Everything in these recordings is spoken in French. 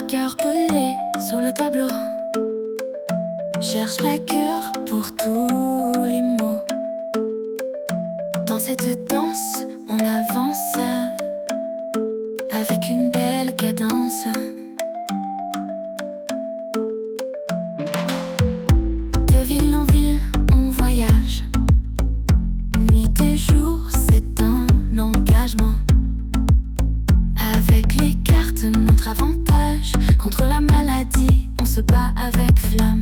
cœur pelé sur le tableau. Cherche la cure pour tous les maux. Dans cette danse, on avance avec une belle cadence. De ville en ville, on voyage. Nuit et jour, c'est un engagement. Avec les cartes, notre avantage. Contre la maladie, on se bat avec flamme.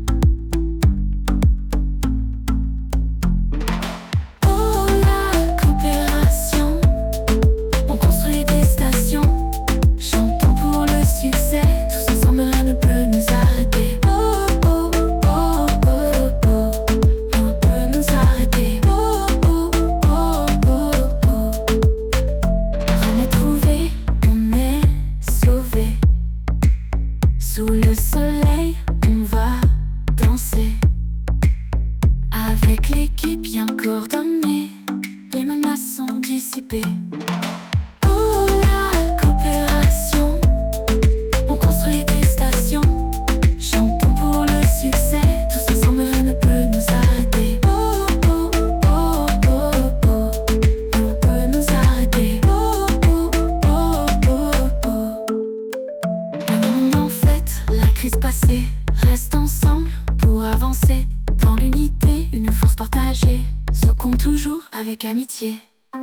Oh la coopération, on construit des stations. Chantons pour le succès, tous ensemble rien ne peut nous arrêter. Oh oh oh oh oh, rien ne peut nous arrêter. Oh oh oh oh oh, rien n'est trouvé, on est sauvé. Sous le soleil, on va danser. Avec l'équipe bien coordonnée, les menaces sont dissipées. Oh la coopération, on construit des stations. Chantons pour le succès, tous ensemble rien ne peut nous arrêter. Oh oh oh oh oh, rien ne peut nous arrêter. Oh oh oh oh oh. Le monde en fête, la crise passée, reste ensemble pour avancer. Dans l'unité, une force partagée, se compte toujours avec amitié.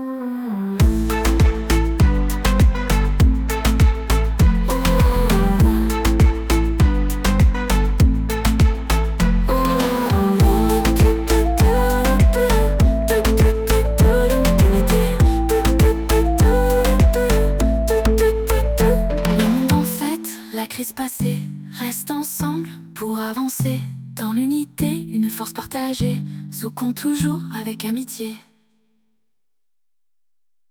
Le monde en fête, la crise passée, reste ensemble pour avancer. Dans l'unité, une force partagée, se compte toujours avec amitié.